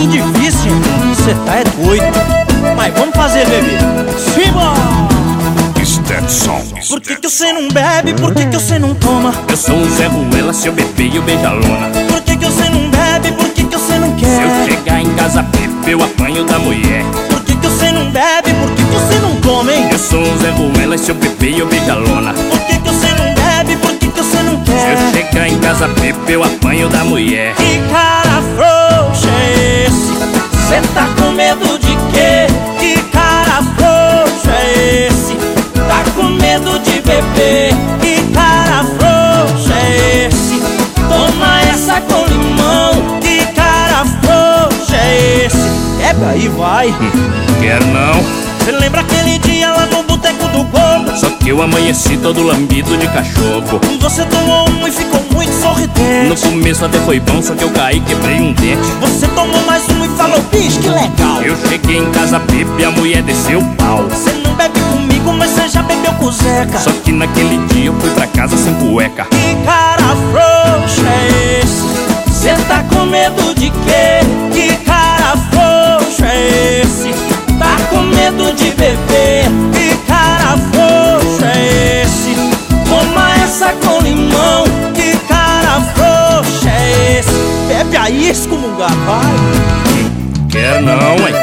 pouquinho difícil, gente. Cê tá é doido. Mas vamos fazer, bebê. Simbora! Por que você não bebe? Por que você não toma? Eu sou um Zé Ruela, se eu beber eu beijo a lona. Por que você não bebe? Por que você não quer? Se eu chegar em casa bebo, eu apanho da mulher. Por que você não bebe? Por que você não toma, hein? Eu sou um Zé Ruela, se eu beber eu beijo a lona. Por que você não bebe? Por que você não Se quer? eu chegar em casa bebo, eu apanho da mulher. Que cara frouxa é esse? Cê tá com medo de quê? Que cara frouxa é esse? Tá com medo de beber? Que cara frouxa é esse? Toma essa com limão. Que cara frouxa é esse? Bebe aí, vai. Quero não. Cê lembra aquele dia lá no boteco do Gordo? Só que eu amanheci todo lambido de cachorro. Você tomou um e ficou muito sorridente. No começo até foi bom, só que eu caí e quebrei um dente. Você tomou mais um e falou, bicho, que legal. Eu cheguei em casa bebo e a mulher desceu o pau. Você não bebe comigo, mas você já bebeu com o Zeca. Só que naquele dia eu fui pra casa sem cueca. Que cara frouxa é esse? Cê tá com medo de quê? Que cara frouxa é esse? Tá com medo de beber? Que cara frouxa é esse? Toma essa com limão. Que cara frouxa é esse? Bebe aí, excomungado, vai. Quero não, ué.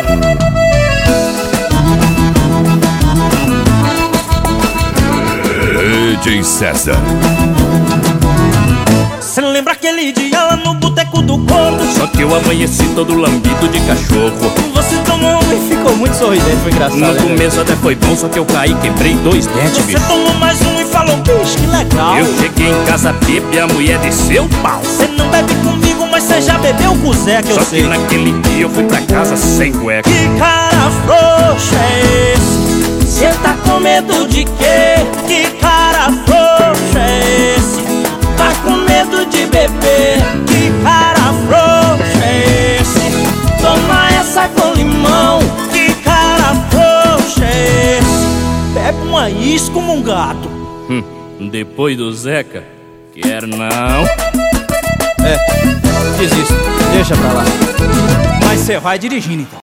DJ César. Cê lembra aquele dia lá no boteco do Gordo? Só que eu amanheci todo lambido de cachorro. Você tomou um e ficou muito sorridente, foi engraçado. No começo até foi bom, só que eu caí e quebrei 2 dentes, Você bicho. tomou mais um e falou, bicho, que legal. Eu cheguei em casa bebo e a mulher desceu o pau. Você não bebe comigo, mas você já bebeu com o Zé, que eu Só sei. que naquele dia eu fui pra casa sem cueca. Que cara frouxa é esse? Cê tá com medo de quê? Que cara frouxa é esse? Tá com medo de beber? Que cara frouxa é esse? Toma essa com limão. Que cara frouxa é esse? Bebe uma isca como um gato. Depois do Zeca, quero não. Desisto, deixa pra lá. Mas você vai dirigindo então.